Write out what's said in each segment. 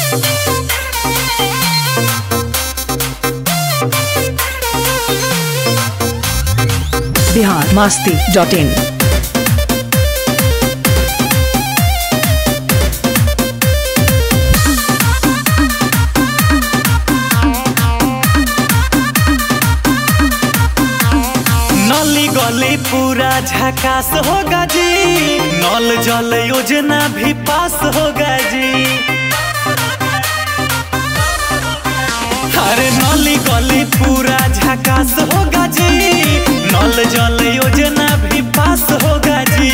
biharmasti.in। नली गली पूरा झकास होगा जी, नल जल योजना भी पास होगा जी। अरे नली गली पूरा झकास होगा जी, नल जल योजना भी पास होगा जी।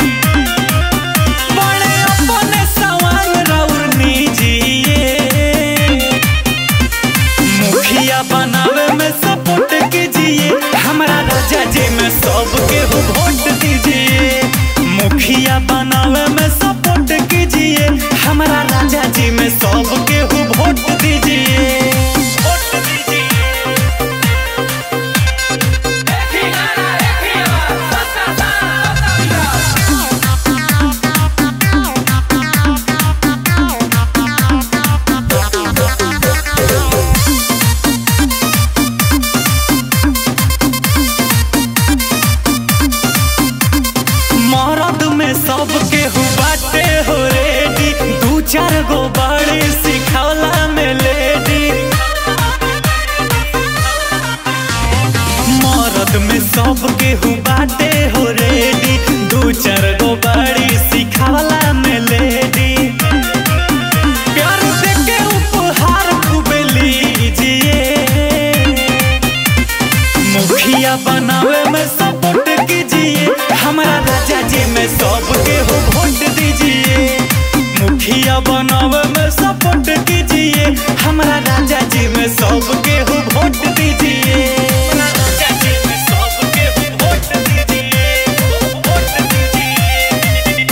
बड़े अपने सवाल राउर नीजिए, मुखिया बनावे में सपोर्ट कीजिए, हमारा राजा जी में सबके वोट दीजिए। मुखिया बनावे में सपोर्ट कीजिए, हमारा राजा जी में सबके वोट दीजिए। सबके बाटे हो रेडी, दू चार गो बड़ी सिखौला में लेडी। मरद में सबके बाटे हो रेडी, दू चार गो बड़ी सिखौला में लेडी। प्यार देके उपहार खूब लीजिए, मुखिया बनावे में सपोर्ट कीजिए, हमारा राजा जी में सबके वोट दीजिए। मुखिया बनावे में सपोर्ट कीजिए, हमारा राजा जी में सबके वोट दीजिए। राजा जी में सबके वोट दीजिए, वोट दीजिए।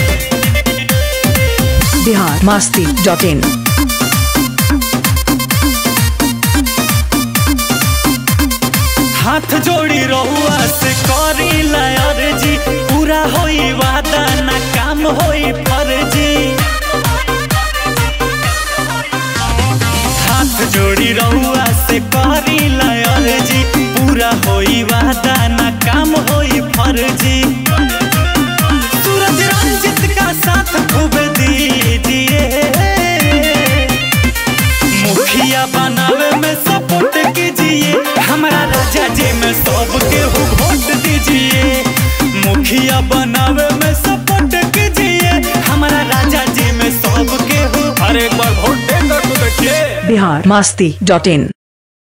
biharmasti.in। हाथ जोड़ी रहुआ से करी लायर जी, पूरा होई वादा ना काम होई फर्जी। हाथ जोड़ी रहुआ से करी लायर जी, पूरा होई वादा ना काम होई फर्जी। सूरज रंजित का साथ खूब दीजिए, मुखिया बनावे में सपोर्ट कीजिए, हमारा राजा जी में सबके वोट दीजिए। मुखिया बनावे में सपोर्ट कीजिए, हमारा राजा जी में सबके हर एक बार वोट देकर तो देखिए। biharmasti.in।